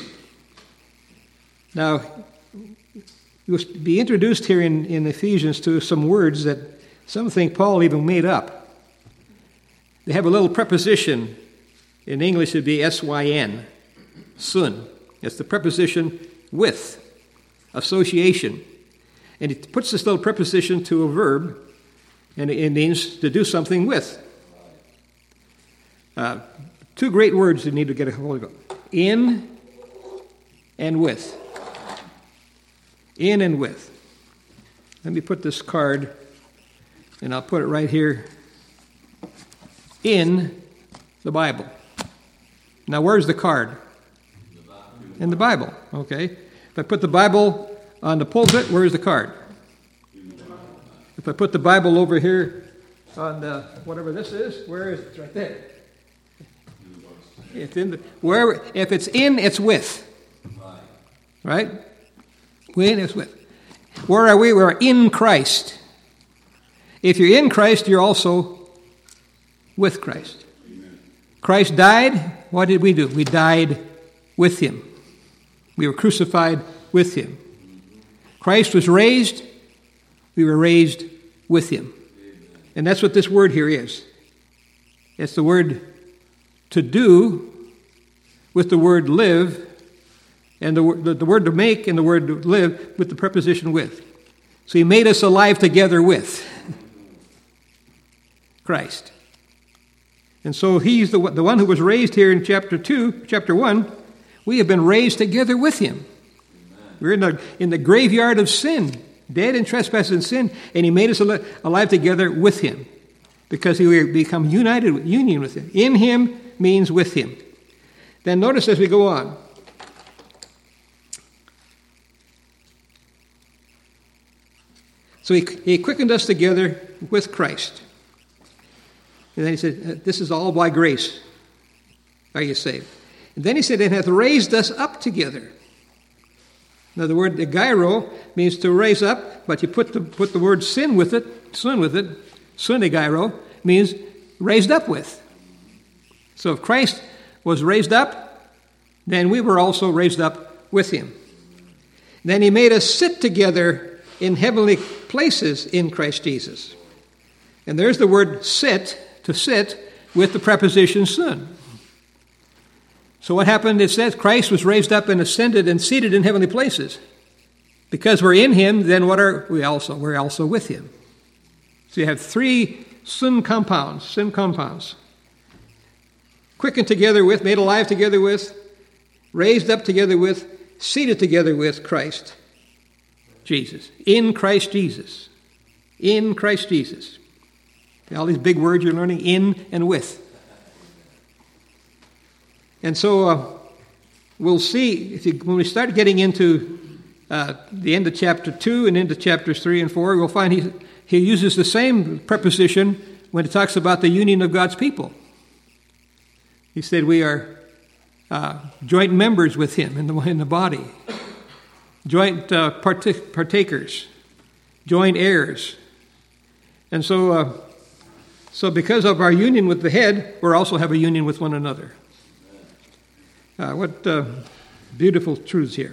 Now, you'll be introduced here in, in Ephesians to some words that some think Paul even made up. They have a little preposition. In English, it would be S Y N. Sun. It's the preposition with, association. And it puts this little preposition to a verb, and it means to do something with. Uh, two great words you need to get a hold of. In and with. In and with. Let me put this card, and I'll put it right here, in the Bible. Now, where's the card? In the Bible, okay. If I put the Bible on the pulpit, where's the card? If I put the Bible over here on the, whatever this is, where is it? It's right there. It's in the, wherever, if it's in, it's with. Right? When, it's with. Where are we? We're in Christ. If you're in Christ, you're also with Christ. Christ died, what did we do? We died with him. We were crucified with him. Christ was raised, we were raised with him. And that's what this word here is. It's the word to do with the word live, and the, the, the word to make and the word to live with the preposition with. So he made us alive together with Christ. And so he's the, the one who was raised here in chapter two, chapter one. We have been raised together with him. Amen. We're in the, in the graveyard of sin, dead in trespasses and sin, and he made us al- alive together with him because we become united with, union with him. In him means with him. Then notice as we go on. So he, he quickened us together with Christ. And then he said, this is all by grace are you saved. And then he said, and hath raised us up together. Now the word gyro means to raise up, but you put the put the word sin with it, sin with it, sunegyro means raised up with. So if Christ was raised up, then we were also raised up with him. Then he made us sit together in heavenly places in Christ Jesus. And there's the word sit, to sit, with the preposition sun. So what happened? It says Christ was raised up and ascended and seated in heavenly places. Because we're in him, then what are we also? We're also with him. So you have three sun compounds, sin compounds. Quickened together with, made alive together with, raised up together with, seated together with Christ Jesus. In Christ Jesus. In Christ Jesus. All these big words you're learning, in and with. And so uh, we'll see, if you, when we start getting into uh, the end of chapter two and into chapters three and four, we'll find he, he uses the same preposition when he talks about the union of God's people. He said we are uh, joint members with him in the, in the body, joint uh, partic- partakers, joint heirs. And so, uh, so because of our union with the head, we also have a union with one another. Uh, what uh, beautiful truths here.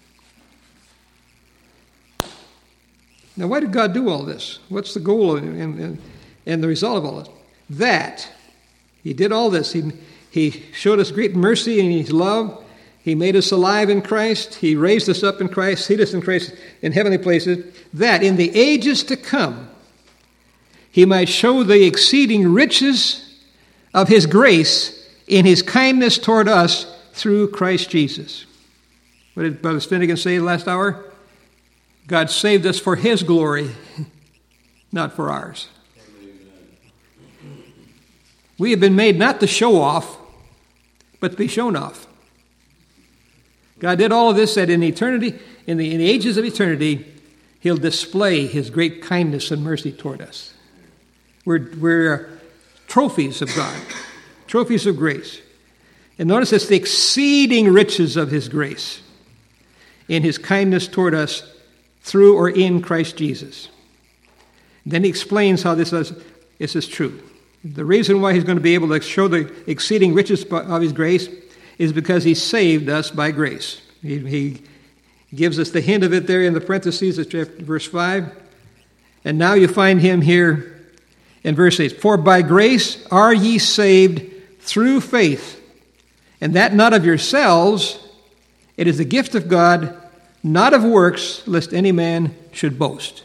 Now, why did God do all this? What's the goal and, and, and the result of all this? That he did all this. He, he showed us great mercy and his love. He made us alive in Christ. He raised us up in Christ, seated us in Christ in heavenly places. That in the ages to come, he might show the exceeding riches of his grace in his kindness toward us through Christ Jesus. What did Brother Finnegan say last hour? God saved us for his glory, not for ours. We have been made not to show off, but to be shown off. God did all of this that in eternity, in the, in the ages of eternity, he'll display his great kindness and mercy toward us. We're, we're trophies of God, trophies of grace. And notice it's the exceeding riches of his grace in his kindness toward us through or in Christ Jesus. Then he explains how this is, this is true. The reason why he's going to be able to show the exceeding riches of his grace is because he saved us by grace. He, he gives us the hint of it there in the parentheses of verse five. And now you find him here in verse eight. For by grace are ye saved through faith, and that not of yourselves, it is the gift of God, not of works, lest any man should boast.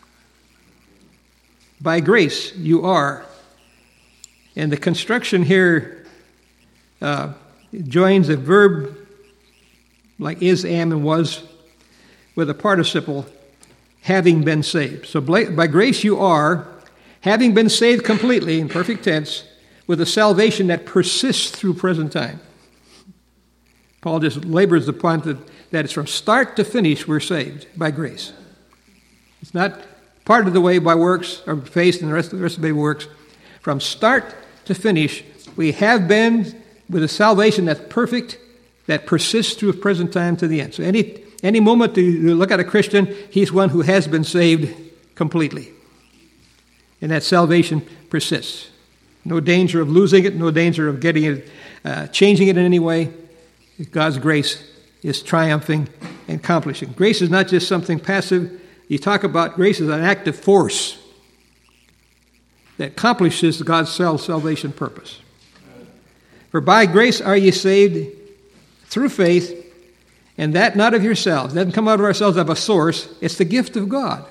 By grace you are. And the construction here uh, joins a verb like is, am, and was with a participle, having been saved. So by grace you are, having been saved completely, in perfect tense, with a salvation that persists through present time. Paul just labors the point that, that it's from start to finish we're saved by grace. It's not part of the way by works or faith and the rest of the rest of the way works. From start to finish, we have been with a salvation that's perfect, that persists through present time to the end. So any any moment you look at a Christian, he's one who has been saved completely. And that salvation persists. No danger of losing it, no danger of getting it, uh, changing it in any way. God's grace is triumphing and accomplishing. Grace is not just something passive. You talk about grace as an active force that accomplishes God's salvation purpose. For by grace are ye saved through faith, and that not of yourselves. It doesn't come out of ourselves, of a source. It's the gift of God.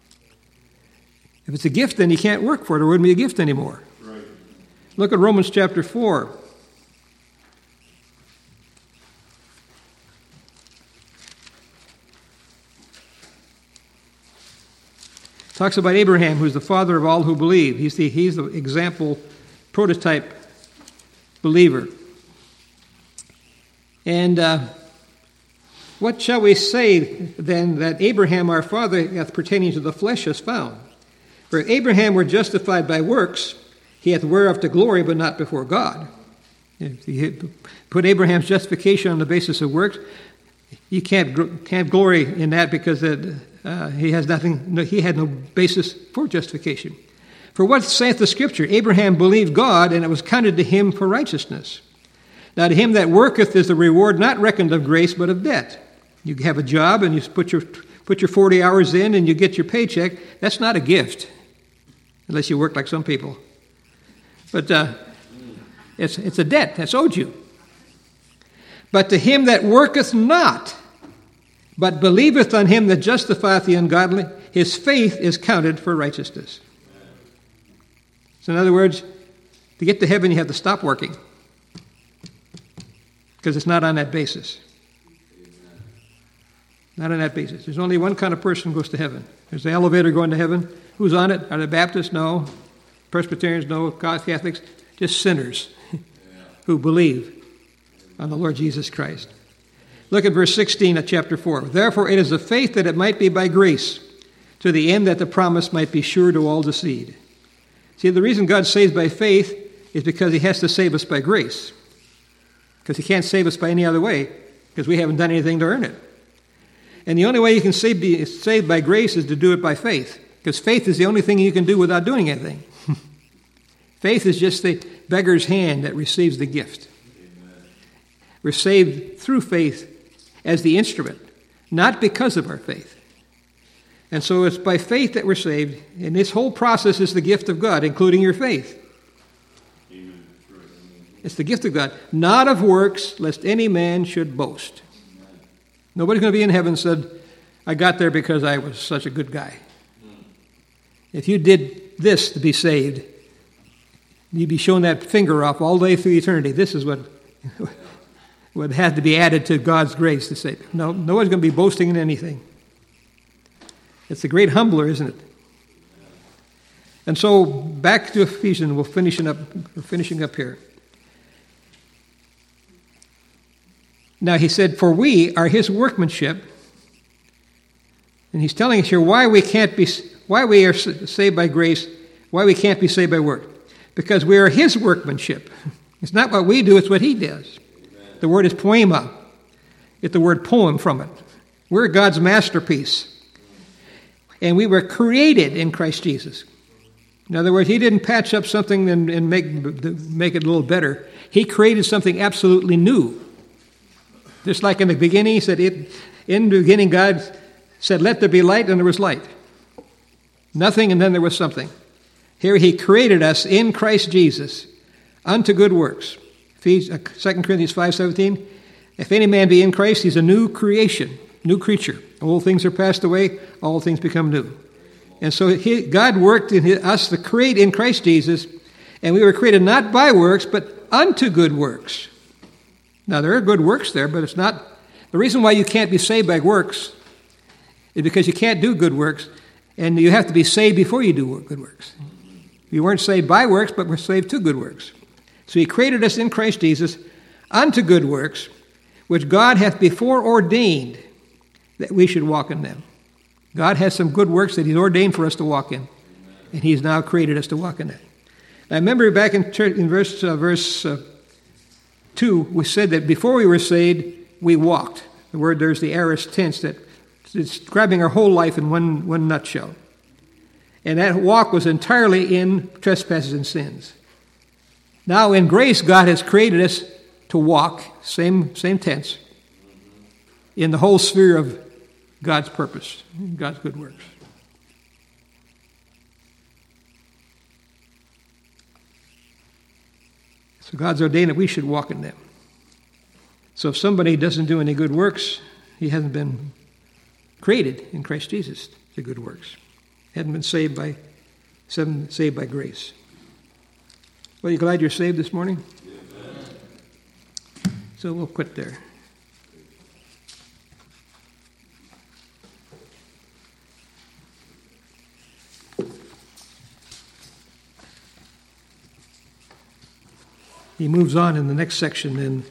If it's a gift, then you can't work for it. It wouldn't be a gift anymore. Right. Look at Romans chapter four. Talks about Abraham, who's the father of all who believe. He's the, he's the example, prototype believer. And uh, what shall we say then that Abraham our father hath pertaining to the flesh has found? For if Abraham were justified by works, he hath whereof to glory, but not before God. If you put Abraham's justification on the basis of works, you can't can't glory in that because it, uh, he has nothing. No, he had no basis for justification. For what saith the Scripture? Abraham believed God, and it was counted to him for righteousness. Now to him that worketh is the reward not reckoned of grace, but of debt. You have a job, and you put your put your forty hours in, and you get your paycheck. That's not a gift, unless you work like some people. But uh, it's it's a debt that's owed you. But to him that worketh not, but believeth on him that justifieth the ungodly, his faith is counted for righteousness. So in other words, to get to heaven, you have to stop working. Because it's not on that basis. Not on that basis. There's only one kind of person who goes to heaven. There's the elevator going to heaven. Who's on it? Are they Baptists? No. Presbyterians? No. Catholics? Just sinners who believe on the Lord Jesus Christ. Look at verse sixteen of chapter four. Therefore it is of faith that it might be by grace, to the end that the promise might be sure to all the seed. See, the reason God saves by faith is because he has to save us by grace. Because he can't save us by any other way, because we haven't done anything to earn it. And the only way you can save, be saved by grace is to do it by faith, because faith is the only thing you can do without doing anything. Faith is just the beggar's hand that receives the gift. Amen. We're saved through faith as the instrument, not because of our faith. And so it's by faith that we're saved, and this whole process is the gift of God, including your faith. Amen. It's the gift of God, not of works, lest any man should boast. Amen. Nobody's going to be in heaven and said, I got there because I was such a good guy. Mm. If you did this to be saved, you'd be showing that finger off all day through eternity. This is what, what had to be added to God's grace to say, no, no one's going to be boasting in anything. It's the great humbler, isn't it? And so back to Ephesians, we'll finish it up. We're finishing up here. Now he said, for we are his workmanship. And he's telling us here why we can't be, why we are saved by grace, why we can't be saved by work. Because we are his workmanship. It's not what we do, it's what he does. Amen. The word is poema. Get the word poem from it. We're God's masterpiece. And we were created in Christ Jesus. In other words, he didn't patch up something and, and make, make it a little better. He created something absolutely new. Just like in the beginning, he said, it, in the beginning, God said, let there be light, and there was light. Nothing, and then there was something. Here he created us in Christ Jesus unto good works. Second Corinthians five seventeen, if any man be in Christ, he's a new creation, new creature. Old things are passed away, all things become new. And so he, God worked in his, us to create in Christ Jesus, and we were created not by works, but unto good works. Now, there are good works there, but it's not... The reason why you can't be saved by works is because you can't do good works, and you have to be saved before you do good works. You weren't saved by works, but we're saved to good works. So he created us in Christ Jesus unto good works, which God hath before ordained that we should walk in them. God has some good works that he's ordained for us to walk in, and he's now created us to walk in that. I remember back in, church, in verse, uh, verse uh, two, we said that before we were saved, we walked. The word there's the aorist tense that it's describing our whole life in one, one nutshell. And that walk was entirely in trespasses and sins. Now in grace, God has created us to walk, same, same tense, in the whole sphere of God's purpose, God's good works. So God's ordained that we should walk in them. So if somebody doesn't do any good works, he hasn't been created in Christ Jesus to good works. Hadn't been saved by saved by grace. Well, you glad you're saved this morning? Amen. So we'll quit there. He moves on in the next section then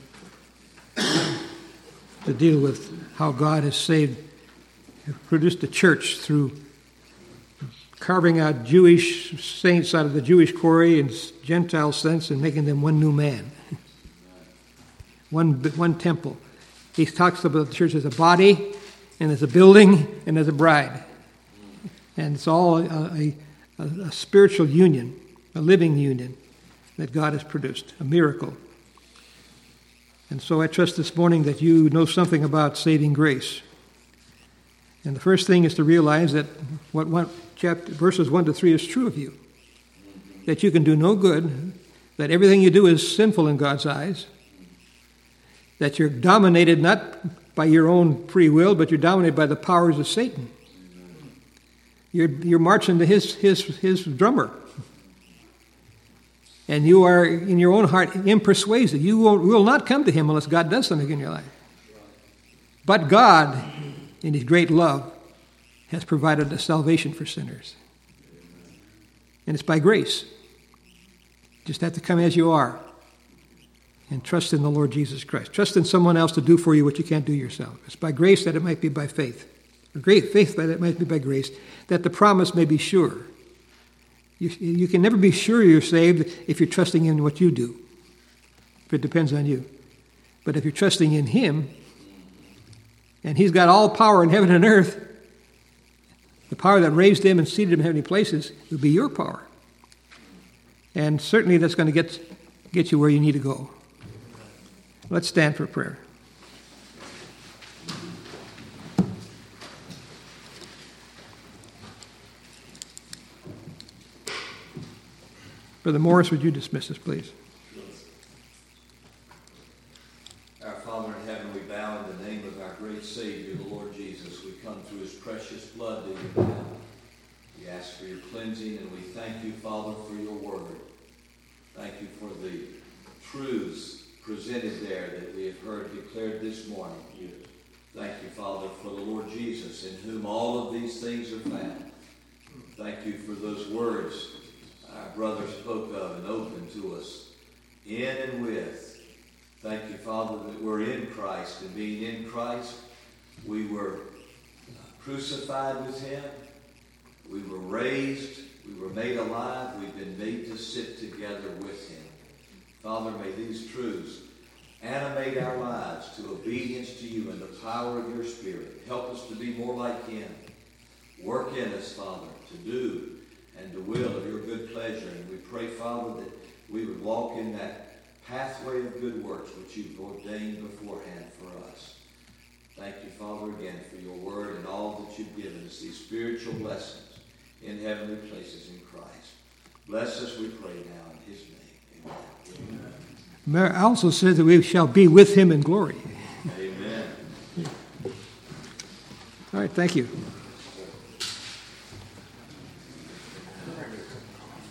to deal with how God has saved, produced a church through carving out Jewish saints out of the Jewish quarry and Gentile saints and making them one new man, one one temple. He talks about the church as a body and as a building and as a bride. And it's all a, a, a spiritual union, a living union that God has produced, a miracle. And so I trust this morning that you know something about saving grace. And the first thing is to realize that what one, chapter, verses one to three is true of you. That you can do no good, that everything you do is sinful in God's eyes, that you're dominated not by your own free will, but you're dominated by the powers of Satan. You're, you're marching to his, his, his drummer. And you are, in your own heart, impersuasive. You will, will not come to him unless God does something in your life. But God, in his great love, has provided a salvation for sinners. And it's by grace. You just have to come as you are and trust in the Lord Jesus Christ. Trust in someone else to do for you what you can't do yourself. It's by grace that it might be by faith. Or great faith that it might be by grace, that the promise may be sure. You, you can never be sure you're saved if you're trusting in what you do. If it depends on you. But if you're trusting in him, and he's got all power in heaven and earth, the power that raised him and seated him in heavenly places will be your power. And certainly that's going to get, get you where you need to go. Let's stand for prayer. Brother Morris, would you dismiss us, please? Our Father in heaven, we bow in the name of our great Savior, the Lord Jesus. We come through his precious blood to you now. We ask for your cleansing, and we thank you, Father, for your word. Thank you for the truths presented there that we have heard declared this morning. Thank you, Father, for the Lord Jesus, in whom all of these things are found. Thank you for those words our brother spoke of and opened to us, in and with. Thank you, Father, that we're in Christ, and being in Christ, we were crucified with him, we were raised, we were made alive, we've been made to sit together with him. Father, may these truths animate our lives to obedience to you and the power of your Spirit. Help us to be more like him. Work in us, Father, to do and the will of your good pleasure. And we pray, Father, that we would walk in that pathway of good works which you've ordained beforehand for us. Thank you, Father, again for your word and all that you've given us, these spiritual blessings in heavenly places in Christ. Bless us, we pray now in his name. Amen. Amen. Also says that we shall be with him in glory. Amen. All right, thank you.